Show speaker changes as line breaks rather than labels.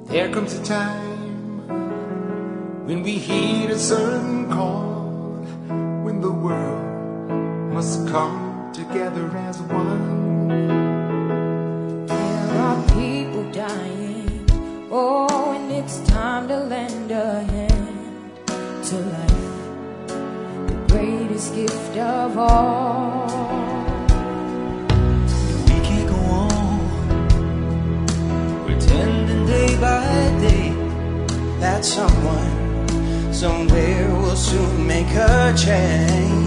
There comes a time when we heed a certain call, when the world must come together as one.
There are people dying, oh, and it's time to lend a hand to life, the greatest gift of all.
We can't go on pretending day by day that someone somewhere will soon make a change.